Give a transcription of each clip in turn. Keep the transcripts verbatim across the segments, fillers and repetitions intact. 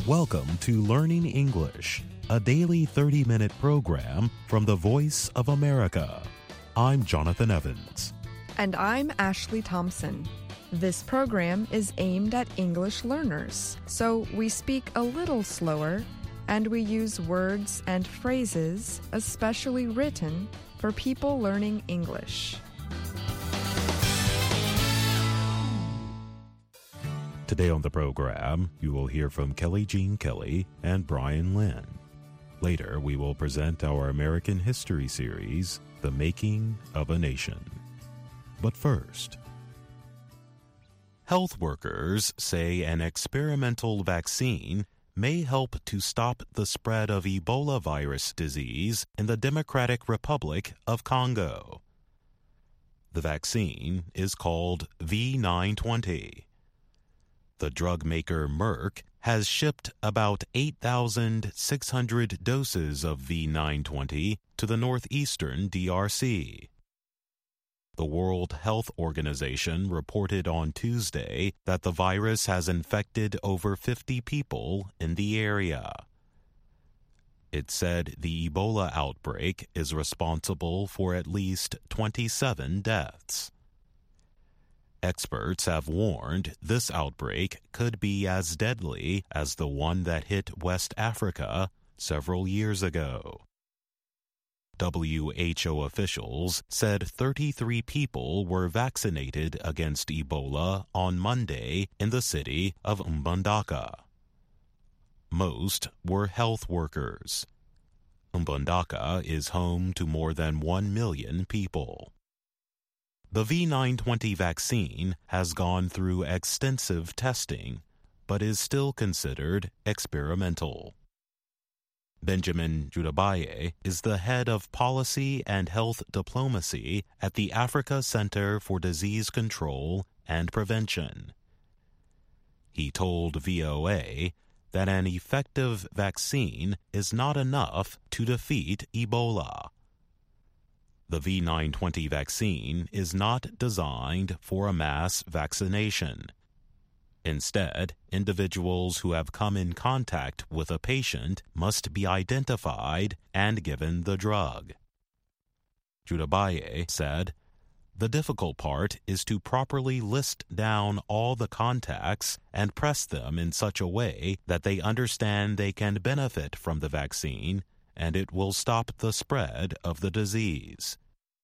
Welcome to Learning English, a daily thirty-minute program from the Voice of America. I'm Jonathan Evans. And I'm Ashley Thompson. This program is aimed at English learners, so we speak a little slower and we use words and phrases especially written for people learning English. Today on the program, you will hear from Kelly Jean Kelly and Brian Lynn. Later, we will present our American History series, The Making of a Nation. But first, health workers say an experimental vaccine may help to stop the spread of Ebola virus disease in the Democratic Republic of Congo. The vaccine is called V nine twenty. The drug maker Merck has shipped about eight thousand six hundred doses of V nine twenty to the northeastern D R C. The World Health Organization reported on Tuesday that the virus has infected over fifty people in the area. It said the Ebola outbreak is responsible for at least twenty-seven deaths. Experts have warned this outbreak could be as deadly as the one that hit West Africa several years ago. W H O officials said thirty-three people were vaccinated against Ebola on Monday in the city of Mbandaka. Most were health workers. Mbandaka is home to more than one million people. The V nine twenty vaccine has gone through extensive testing, but is still considered experimental. Benjamin Judabaye is the head of policy and health diplomacy at the Africa Center for Disease Control and Prevention. He told V O A that an effective vaccine is not enough to defeat Ebola. The V nine twenty vaccine is not designed for a mass vaccination. Instead, individuals who have come in contact with a patient must be identified and given the drug. Judabaye said, "The difficult part is to properly list down all the contacts and press them in such a way that they understand they can benefit from the vaccine and it will stop the spread of the disease."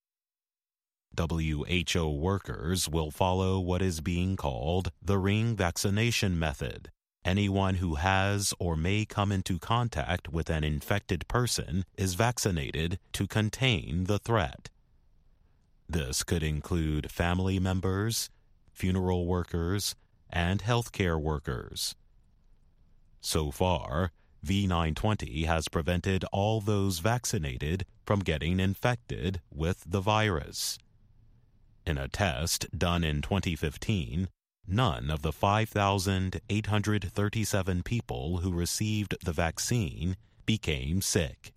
W H O workers will follow what is being called the ring vaccination method. Anyone who has or may come into contact with an infected person is vaccinated to contain the threat. This could include family members, funeral workers, and healthcare workers. So far, V nine twenty has prevented all those vaccinated from getting infected with the virus. In a test done in twenty fifteen, none of the five thousand eight hundred thirty-seven people who received the vaccine became sick.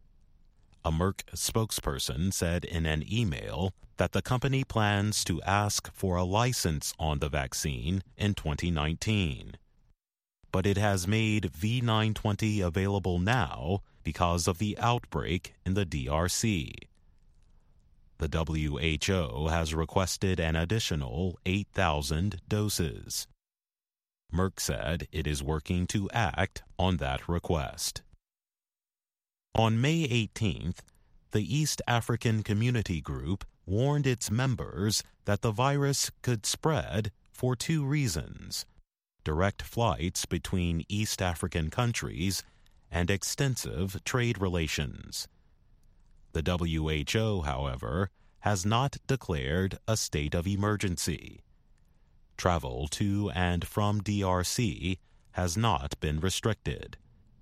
A Merck spokesperson said in an email that the company plans to ask for a license on the vaccine in twenty nineteen. But it has made V nine twenty available now because of the outbreak in the D R C. The W H O has requested an additional eight thousand doses. Merck said it is working to act on that request. On May eighteenth, the East African Community Group warned its members that the virus could spread for two reasons: direct flights between East African countries and extensive trade relations. The W H O, however, has not declared a state of emergency. Travel to and from D R C has not been restricted.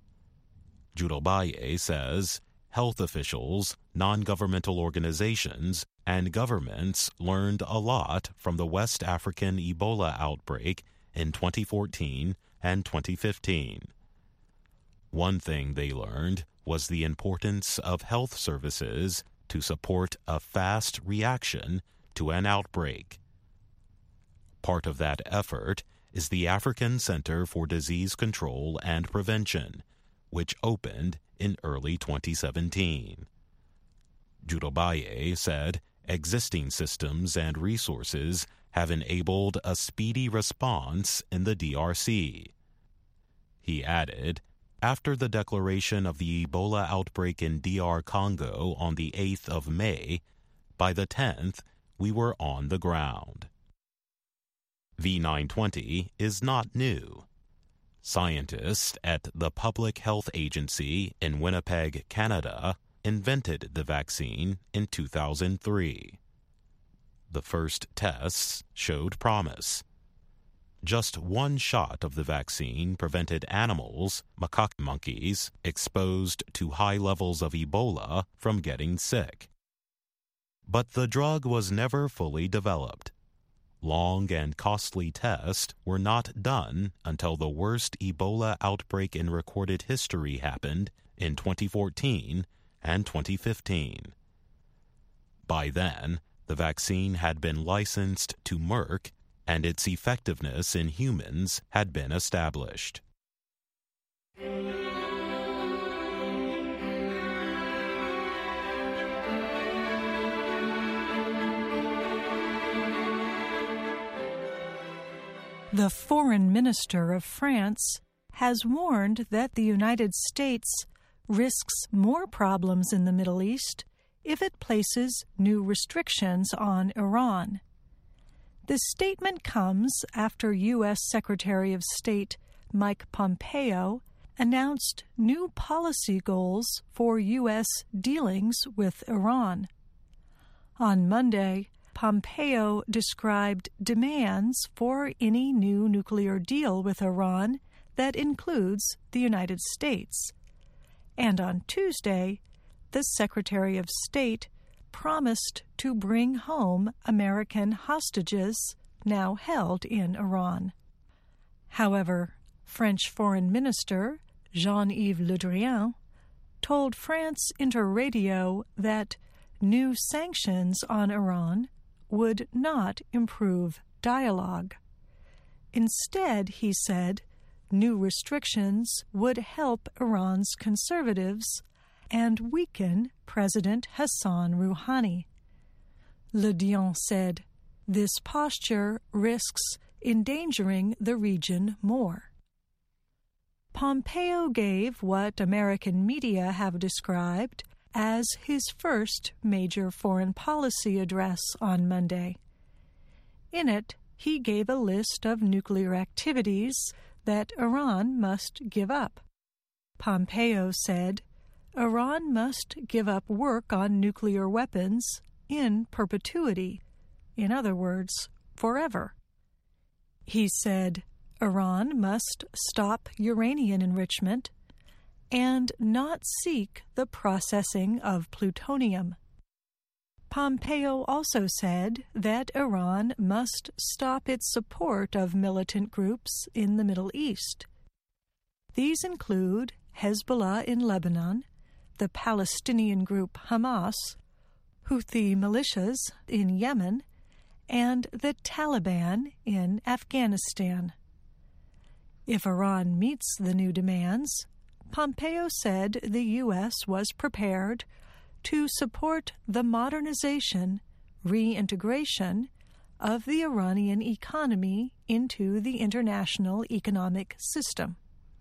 Judabaye says health officials, non-governmental organizations, and governments learned a lot from the West African Ebola outbreak in twenty fourteen and twenty fifteen. One thing they learned was the importance of health services to support a fast reaction to an outbreak. Part of that effort is the African Center for Disease Control and Prevention, which opened in early twenty seventeen. Jurobaye said existing systems and resources have enabled a speedy response in the D R C. He added, after the declaration of the Ebola outbreak in D R Congo on the eighth of May, by the tenth, we were on the ground. V nine twenty is not new. Scientists at the Public Health Agency in Winnipeg, Canada, invented the vaccine in two thousand three. The first tests showed promise. Just one shot of the vaccine prevented animals, macaque monkeys, exposed to high levels of Ebola from getting sick. But the drug was never fully developed. Long and costly tests were not done until the worst Ebola outbreak in recorded history happened in twenty fourteen and twenty fifteen. By then, the vaccine had been licensed to Merck, and its effectiveness in humans had been established. The foreign minister of France has warned that the United States risks more problems in the Middle East if it places new restrictions on Iran. This statement comes after U S Secretary of State Mike Pompeo announced new policy goals for U S dealings with Iran. On Monday, Pompeo described demands for any new nuclear deal with Iran that includes the United States. And on Tuesday, the Secretary of State promised to bring home American hostages now held in Iran. However, French Foreign Minister Jean-Yves Le Drian told France Interradio that new sanctions on Iran would not improve dialogue. Instead, he said, new restrictions would help Iran's conservatives and weaken President Hassan Rouhani. Le Drian said, this posture risks endangering the region more. Pompeo gave what American media have described as his first major foreign policy address on Monday. In it, he gave a list of nuclear activities that Iran must give up. Pompeo said, Iran must give up work on nuclear weapons in perpetuity, in other words, forever. He said, Iran must stop uranium enrichment and not seek the processing of plutonium. Pompeo also said that Iran must stop its support of militant groups in the Middle East. These include Hezbollah in Lebanon, the Palestinian group Hamas, Houthi militias in Yemen, and the Taliban in Afghanistan. If Iran meets the new demands, Pompeo said the U S was prepared to support the modernization, reintegration of the Iranian economy into the international economic system.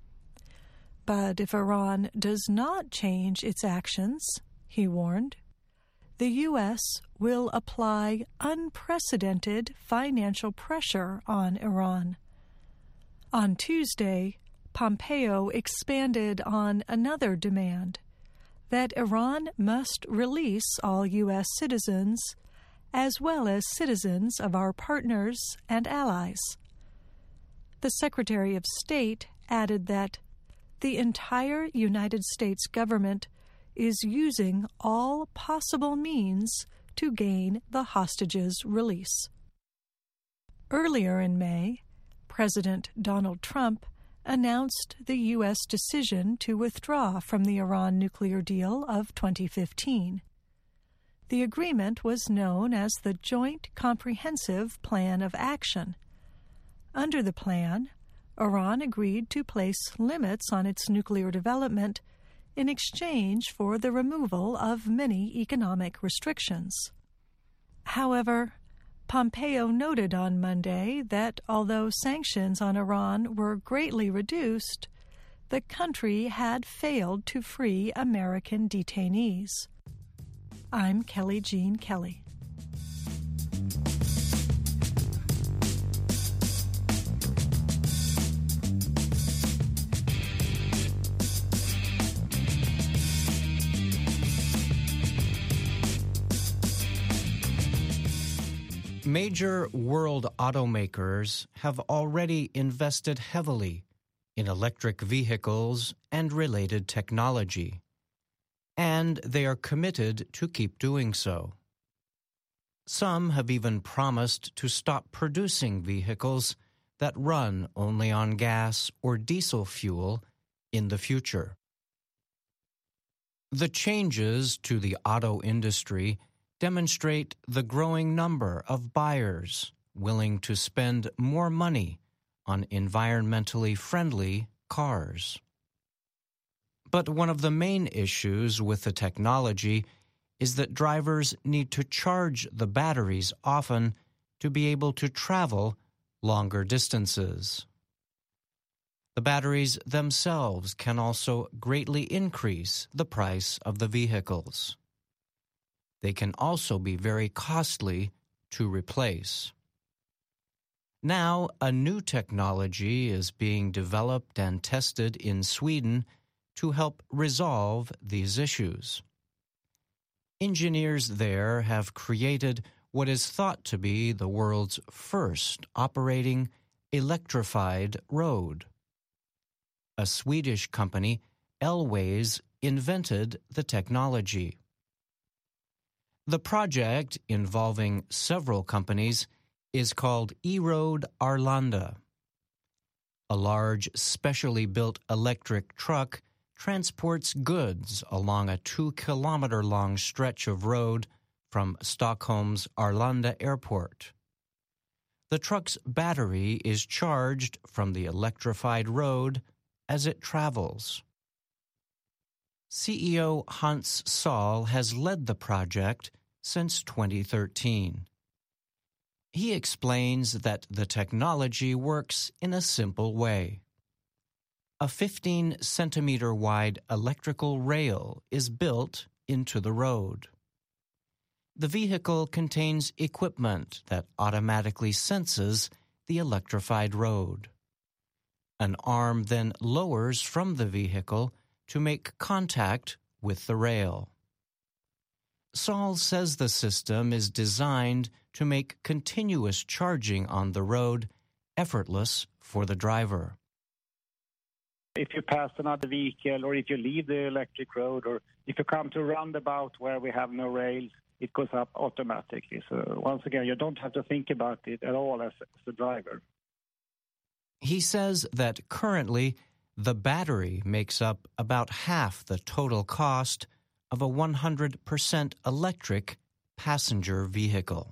But if Iran does not change its actions, he warned, the U S will apply unprecedented financial pressure on Iran. On Tuesday, Pompeo expanded on another demand, that Iran must release all U S citizens as well as citizens of our partners and allies. The Secretary of State added that the entire United States government is using all possible means to gain the hostages' release. Earlier in May, President Donald Trump announced the U S decision to withdraw from the Iran nuclear deal of twenty fifteen. The agreement was known as the Joint Comprehensive Plan of Action. Under the plan, Iran agreed to place limits on its nuclear development in exchange for the removal of many economic restrictions. However, Pompeo noted on Monday that although sanctions on Iran were greatly reduced, the country had failed to free American detainees. I'm Kelly Jean Kelly. Major world automakers have already invested heavily in electric vehicles and related technology, and they are committed to keep doing so. Some have even promised to stop producing vehicles that run only on gas or diesel fuel in the future. The changes to the auto industry demonstrate the growing number of buyers willing to spend more money on environmentally friendly cars. But one of the main issues with the technology is that drivers need to charge the batteries often to be able to travel longer distances. The batteries themselves can also greatly increase the price of the vehicles. They can also be very costly to replace. Now, a new technology is being developed and tested in Sweden to help resolve these issues. Engineers there have created what is thought to be the world's first operating electrified road. A Swedish company, Elways, invented the technology. The project, involving several companies, is called E-Road Arlanda. A large, specially built electric truck transports goods along a two-kilometer-long stretch of road from Stockholm's Arlanda Airport. The truck's battery is charged from the electrified road as it travels. C E O Hans Saul has led the project since twenty thirteen. He explains that the technology works in a simple way. A fifteen centimeter wide electrical rail is built into the road. The vehicle contains equipment that automatically senses the electrified road. An arm then lowers from the vehicle to make contact with the rail. Saul says the system is designed to make continuous charging on the road effortless for the driver. If you pass another vehicle, or if you leave the electric road, or if you come to a roundabout where we have no rails, it goes up automatically. So once again, you don't have to think about it at all as, as a driver. He says that currently the battery makes up about half the total cost of a one hundred percent electric passenger vehicle.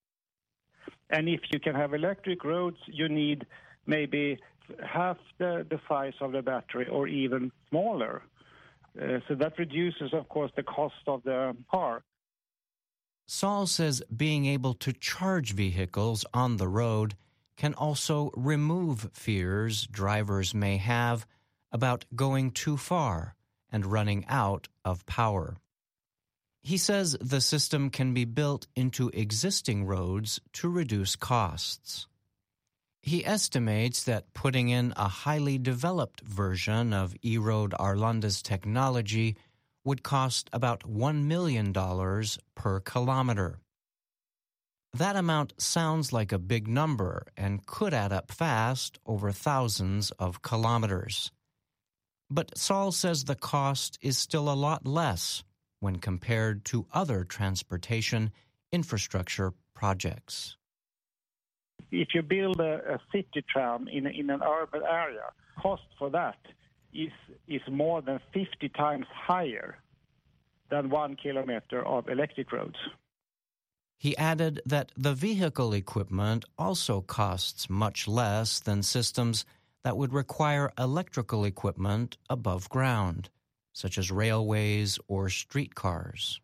And if you can have electric roads, you need maybe half the, the size of the battery or even smaller. Uh, so that reduces, of course, the cost of the car. Saul says being able to charge vehicles on the road can also remove fears drivers may have about going too far and running out of power. He says the system can be built into existing roads to reduce costs. He estimates that putting in a highly developed version of E-Road Arlanda's technology would cost about one million dollars per kilometer. That amount sounds like a big number and could add up fast over thousands of kilometers. But Saul says the cost is still a lot less when compared to other transportation infrastructure projects. If you build a, a city tram in, in an urban area, cost for that is, is more than fifty times higher than one kilometer of electric roads. He added that the vehicle equipment also costs much less than systems that would require electrical equipment above ground, such as railways or streetcars.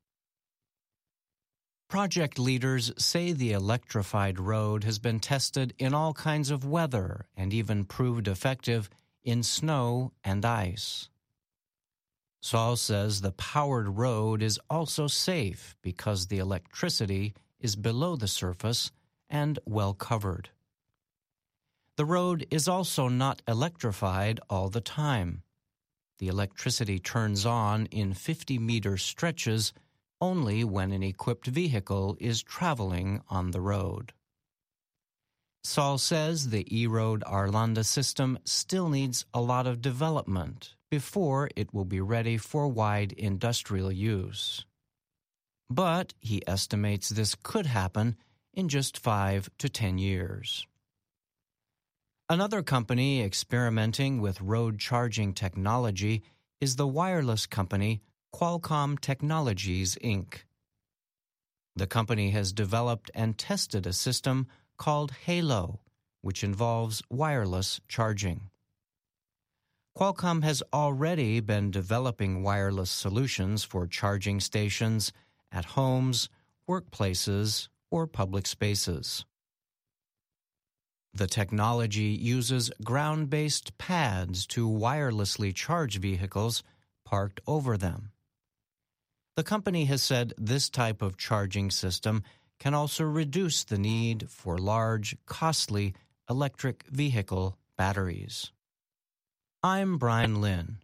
Project leaders say the electrified road has been tested in all kinds of weather and even proved effective in snow and ice. Saul says the powered road is also safe because the electricity is below the surface and well covered. The road is also not electrified all the time. The electricity turns on in fifty-meter stretches only when an equipped vehicle is traveling on the road. Saul says the E-Road Arlanda system still needs a lot of development before it will be ready for wide industrial use. But he estimates this could happen in just five to ten years. Another company experimenting with road charging technology is the wireless company Qualcomm Technologies, Incorporated. The company has developed and tested a system called Halo, which involves wireless charging. Qualcomm has already been developing wireless solutions for charging stations at homes, workplaces, or public spaces. The technology uses ground-based pads to wirelessly charge vehicles parked over them. The company has said this type of charging system can also reduce the need for large, costly electric vehicle batteries. I'm Brian Lynn.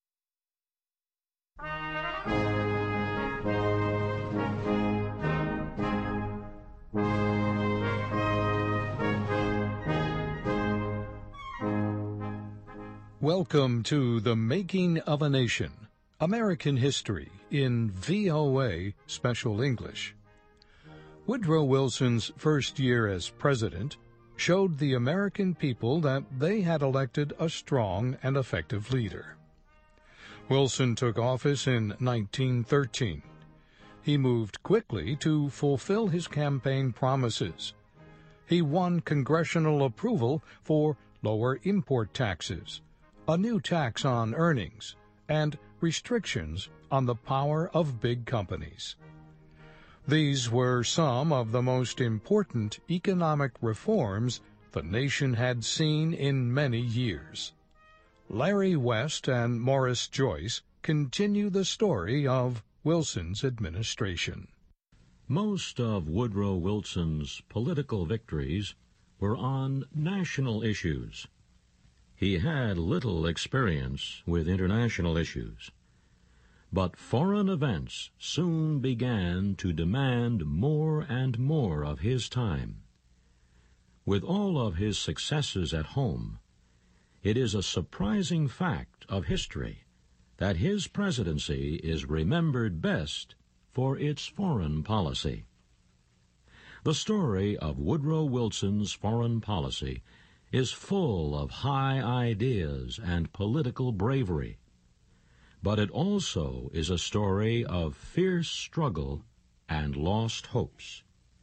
Welcome to The Making of a Nation, American History in V O A Special English. Woodrow Wilson's first year as president showed the American people that they had elected a strong and effective leader. Wilson took office in nineteen thirteen. He moved quickly to fulfill his campaign promises. He won congressional approval for lower import taxes, a new tax on earnings, and restrictions on the power of big companies. These were some of the most important economic reforms the nation had seen in many years. Larry West and Morris Joyce continue the story of Wilson's administration. Most of Woodrow Wilson's political victories were on national issues. He had little experience with international issues. But foreign events soon began to demand more and more of his time. With all of his successes at home, it is a surprising fact of history that his presidency is remembered best for its foreign policy. The story of Woodrow Wilson's foreign policy is full of high ideas and political bravery. But it also is a story of fierce struggle and lost hopes.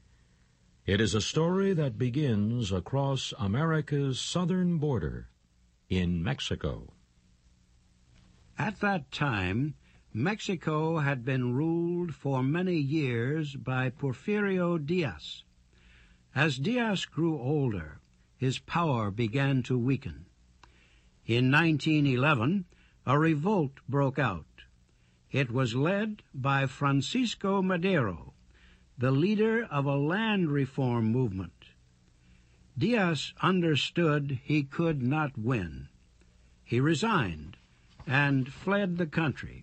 It is a story that begins across America's southern border in Mexico. At that time, Mexico had been ruled for many years by Porfirio Diaz. As Diaz grew older, his power began to weaken. In nineteen eleven, a revolt broke out. It was led by Francisco Madero, the leader of a land reform movement. Diaz understood he could not win. He resigned and fled the country.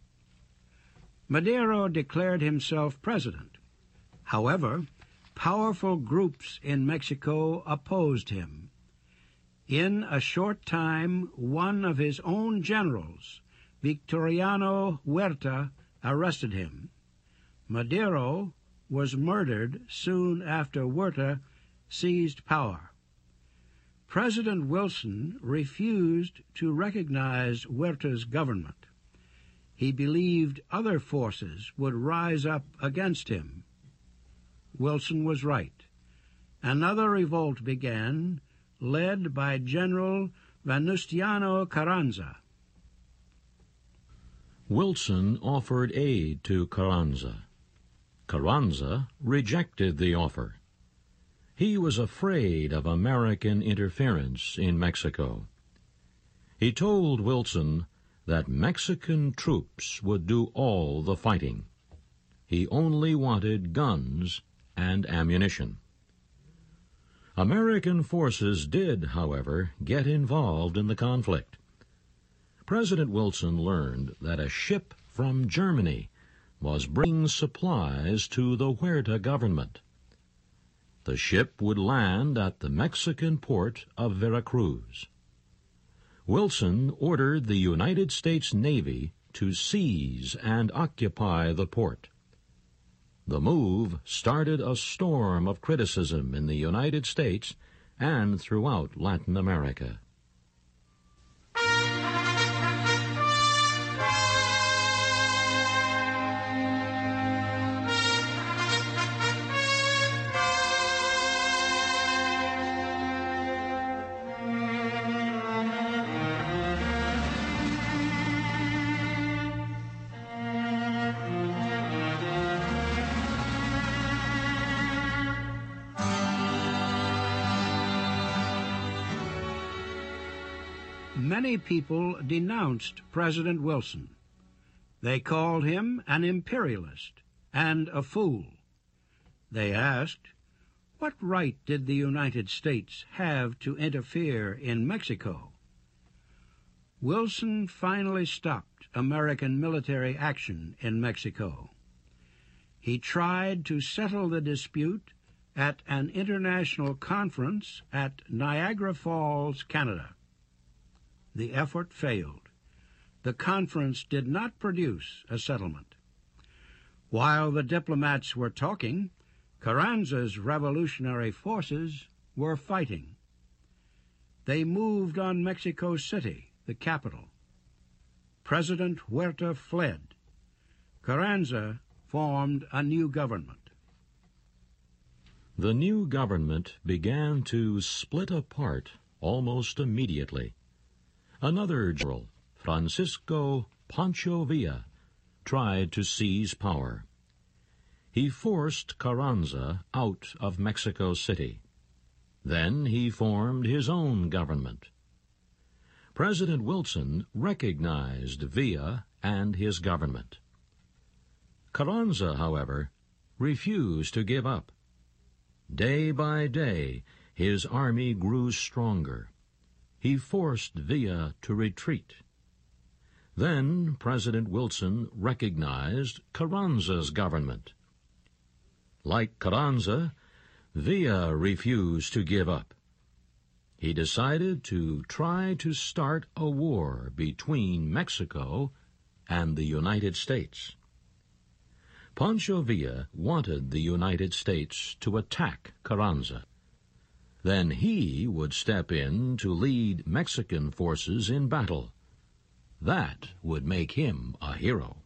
Madero declared himself president. However, powerful groups in Mexico opposed him. In a short time, one of his own generals, Victoriano Huerta, arrested him. Madero was murdered soon after Huerta seized power. President Wilson refused to recognize Huerta's government. He believed other forces would rise up against him. Wilson was right. Another revolt began, led by General Venustiano Carranza. Wilson offered aid to Carranza. Carranza rejected the offer. He was afraid of American interference in Mexico. He told Wilson that Mexican troops would do all the fighting. He only wanted guns and ammunition. American forces did, however, get involved in the conflict. President Wilson learned that a ship from Germany was bringing supplies to the Huerta government. The ship would land at the Mexican port of Veracruz. Wilson ordered the United States Navy to seize and occupy the port. The move started a storm of criticism in the United States and throughout Latin America. Many people denounced President Wilson. They called him an imperialist and a fool. They asked, what right did the United States have to interfere in Mexico? Wilson finally stopped American military action in Mexico. He tried to settle the dispute at an international conference at Niagara Falls, Canada. The effort failed. The conference did not produce a settlement. While the diplomats were talking, Carranza's revolutionary forces were fighting. They moved on Mexico City, the capital. President Huerta fled. Carranza formed a new government. The new government began to split apart almost immediately. Another general, Francisco Pancho Villa, tried to seize power. He forced Carranza out of Mexico City. Then he formed his own government. President Wilson recognized Villa and his government. Carranza, however, refused to give up. Day by day, his army grew stronger. He forced Villa to retreat. Then President Wilson recognized Carranza's government. Like Carranza, Villa refused to give up. He decided to try to start a war between Mexico and the United States. Pancho Villa wanted the United States to attack Carranza. Then he would step in to lead Mexican forces in battle. That would make him a hero.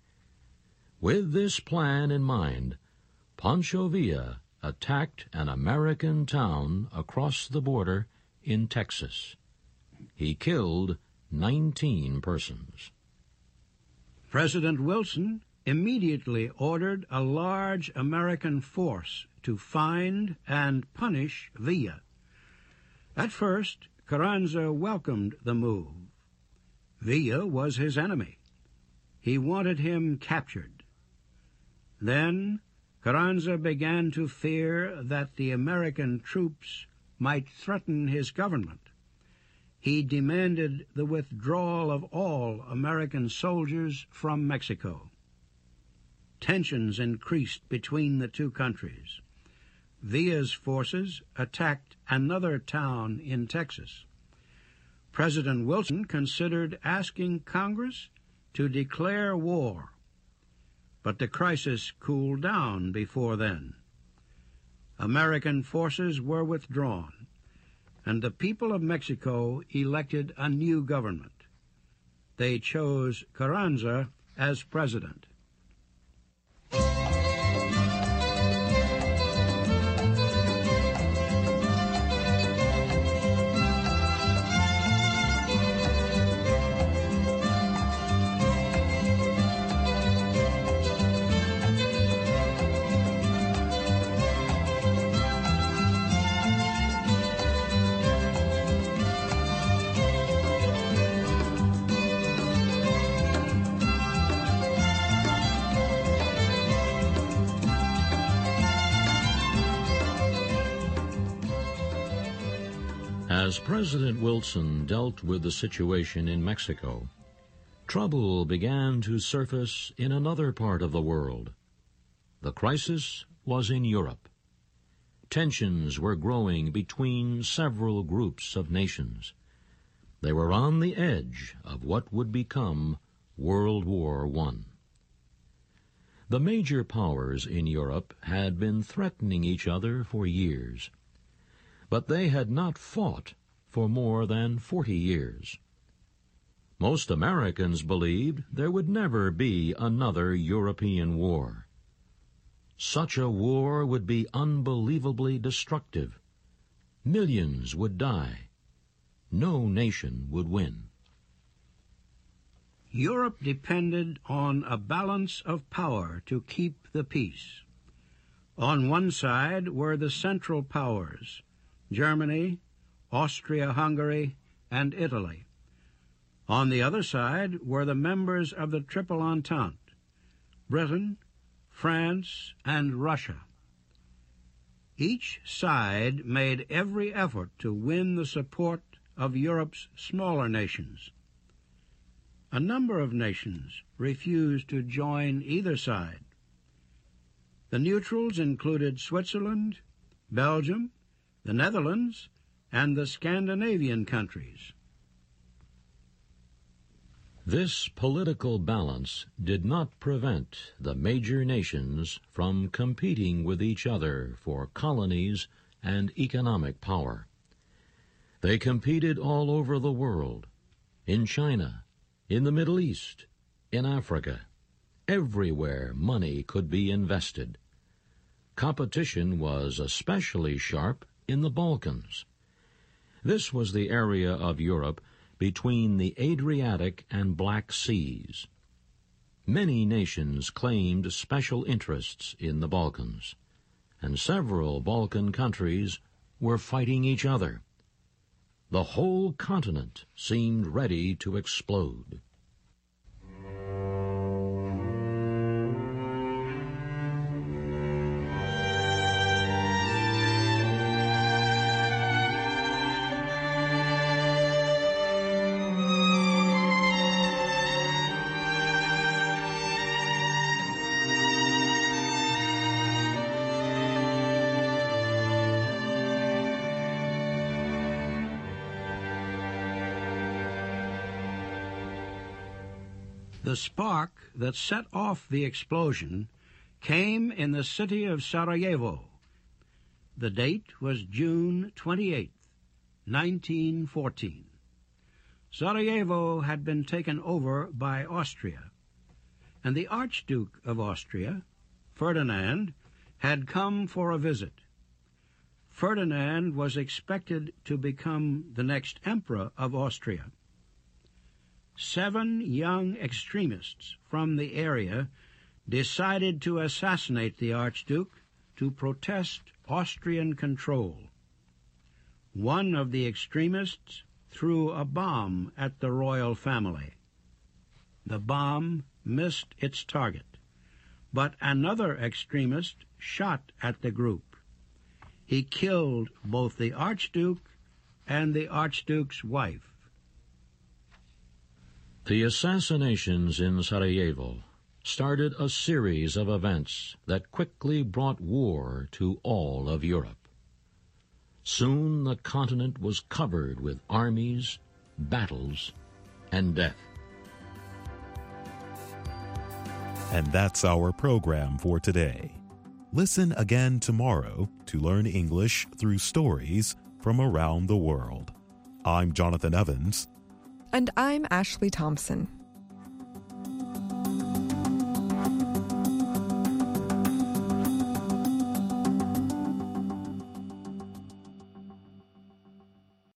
With this plan in mind, Pancho Villa attacked an American town across the border in Texas. He killed nineteen persons. President Wilson immediately ordered a large American force to find and punish Villa. At first, Carranza welcomed the move. Villa was his enemy. He wanted him captured. Then Carranza began to fear that the American troops might threaten his government. He demanded the withdrawal of all American soldiers from Mexico. Tensions increased between the two countries. Villa's forces attacked another town in Texas. President Wilson considered asking Congress to declare war, but the crisis cooled down before then. American forces were withdrawn, and the people of Mexico elected a new government. They chose Carranza as president. As President Wilson dealt with the situation in Mexico, trouble began to surface in another part of the world. The crisis was in Europe. Tensions were growing between several groups of nations. They were on the edge of what would become World War One. The major powers in Europe had been threatening each other for years, but they had not fought for more than forty years. Most Americans believed there would never be another European war. Such a war would be unbelievably destructive. Millions would die. No nation would win. Europe depended on a balance of power to keep the peace. On one side were the Central Powers, Germany, Austria-Hungary, and Italy. On the other side were the members of the Triple Entente, Britain, France, and Russia. Each side made every effort to win the support of Europe's smaller nations. A number of nations refused to join either side. The neutrals included Switzerland, Belgium, the Netherlands, and the Scandinavian countries. This political balance did not prevent the major nations from competing with each other for colonies and economic power. They competed all over the world, in China, in the Middle East, in Africa. Everywhere money could be invested. Competition was especially sharp in the Balkans. This was the area of Europe between the Adriatic and Black Seas. Many nations claimed special interests in the Balkans, and several Balkan countries were fighting each other. The whole continent seemed ready to explode. The spark that set off the explosion came in the city of Sarajevo. The date was June twenty-eighth, nineteen fourteen. Sarajevo had been taken over by Austria, and the Archduke of Austria, Ferdinand, had come for a visit. Ferdinand was expected to become the next emperor of Austria. Seven young extremists from the area decided to assassinate the Archduke to protest Austrian control. One of the extremists threw a bomb at the royal family. The bomb missed its target, but another extremist shot at the group. He killed both the Archduke and the Archduke's wife. The assassinations in Sarajevo started a series of events that quickly brought war to all of Europe. Soon the continent was covered with armies, battles, and death. And that's our program for today. Listen again tomorrow to learn English through stories from around the world. I'm Jonathan Evans. And I'm Ashley Thompson.